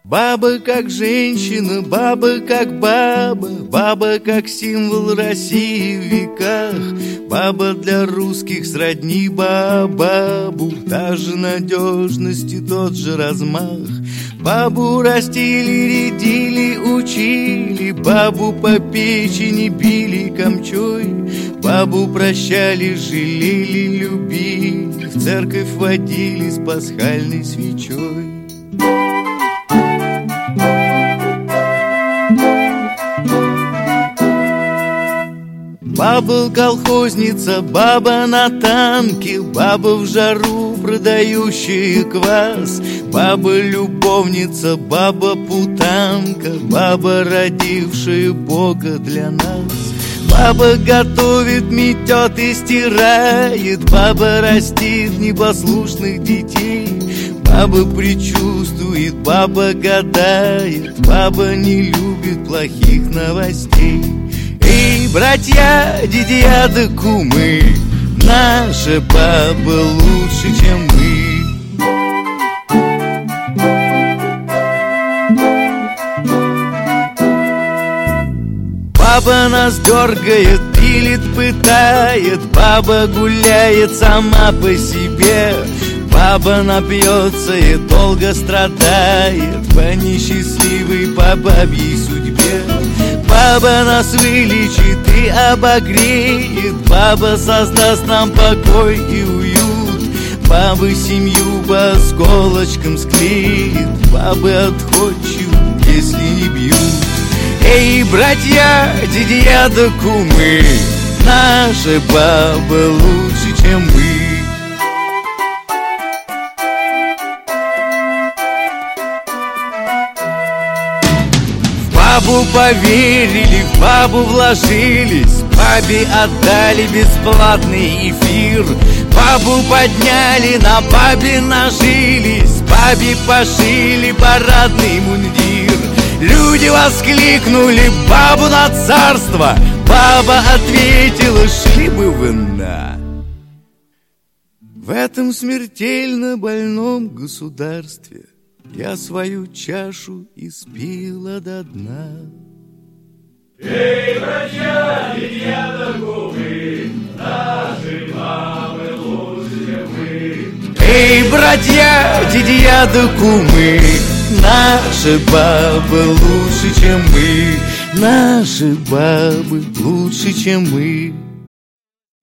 Баба как женщина, баба как баба, баба как символ России в веках. Баба для русских сродни бабабу, та же надежность и тот же размах. Бабу растили, рядили, учили, бабу по печени били камчой. Бабу прощали, жалели, любили, в церковь водили с пасхальной свечой. Баба колхозница, баба на танке, баба в жару продающая квас. Баба любовница, баба путанка, баба родившая Бога для нас. Баба готовит, метет и стирает, баба растит непослушных детей. Баба предчувствует, баба гадает, баба не любит плохих новостей. Эй, братья, дядя да кумы, наша баба лучше, чем мы. Баба нас дергает, пилит, пытает, баба гуляет сама по себе. Баба напьется и долго страдает по несчастливой, по бабьей судьбе. Баба нас вылечит и обогреет, баба создаст нам покой и уют. Бабы семью по осколочкам склеит, бабы отходчивы, если не бьют. Эй, братья, дядя да кумы, наша баба лучше, чем мы. В бабу поверили, в бабу вложились, бабе отдали бесплатный эфир. Бабу подняли, на бабе нажились, бабе пошили парадный мундир. Люди воскликнули бабу на царство, баба ответила: шли бы вы на. В этом смертельно больном государстве я свою чашу испила до дна. Эй, братья, дядя да кумы, наши мамы лучше, чем мы. Эй, братья, дядя да кумы, наши бабы лучше, чем мы. Наши бабы лучше, чем мы.